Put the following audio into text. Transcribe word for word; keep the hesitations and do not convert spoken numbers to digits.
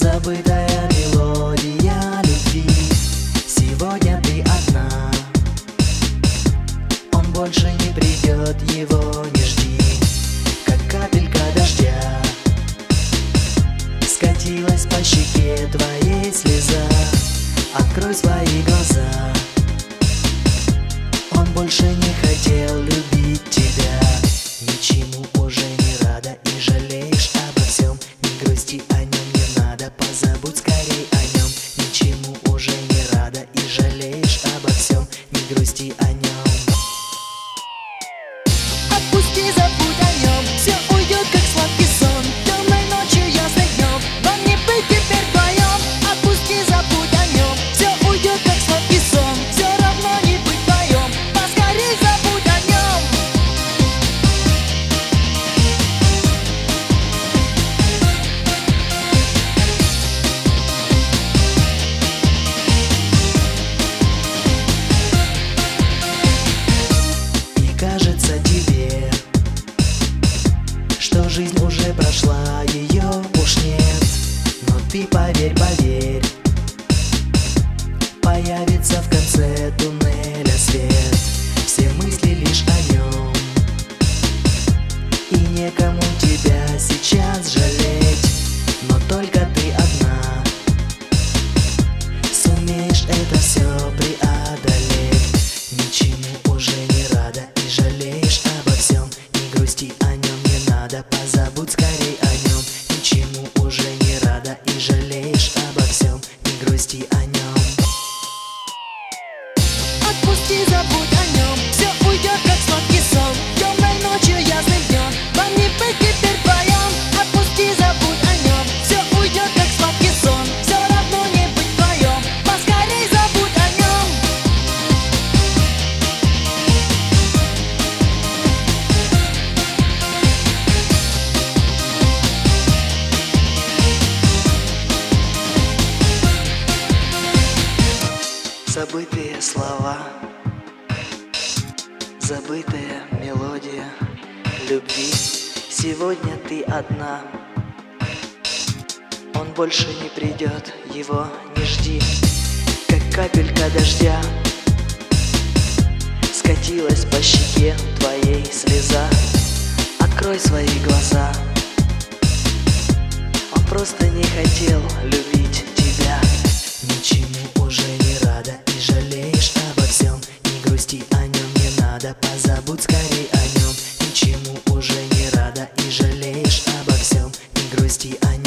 Забытая мелодия любви. Сегодня ты одна, он больше не придет, его не жди. Как капелька дождя скатилась по щеке твоей слеза. Открой свои глаза, он больше не хотел любить тебя. Ничему уже не рада и жалеешь обо всем. Не грусти о нем, не надо, позабудь скорей о нем. Ничему уже не рада и жалеешь обо всем. Не грусти о нем. Отпусти, забудь о нем, все уйдет, как сладкий сон. Темной ночью, ясным днем, вам не быть теперь вдвоем. Отпусти, забудь о нем, все уйдет, как сладкий сон. Все равно не быть вдвоем, поскорей забудь о нем. И кажется тебе, что жизнь уже прошла, ее уж нет. Но ты поверь, поверь, появится в конце туннеля свет. Все мысли лишь о нем, и некому тебя сейчас жалеть. Но только ты одна сумеешь это все преодолеть. Ничему уже не рада и жалеешь обо всем. Не грусти о нем, не надо, позабудь скорей о нем. Ничему уже не рада и жалеешь обо всем. Не грусти о нем. Отпусти, забудь о нем, все уйдет, как сладкий сон. Темной ночью, ясным днем, вам не быть теперь вдвоем. Отпусти, забудь о нем, все уйдет, как сладкий сон. Все равно не быть вдвоем, поскорей забудь о нем. Забытые слова, забытая мелодия любви. Сегодня ты одна, он больше не придет, его не жди. Как капелька дождя скатилась по щеке твоей слеза. Открой свои глаза, он просто не хотел любить тебя. Ничему уже не рада и жалеешь обо всем. Не грусти о нем, не надо, позабудь скорей о нем. Ничему уже не рада и жалеешь обо всем. Не грусти о нем.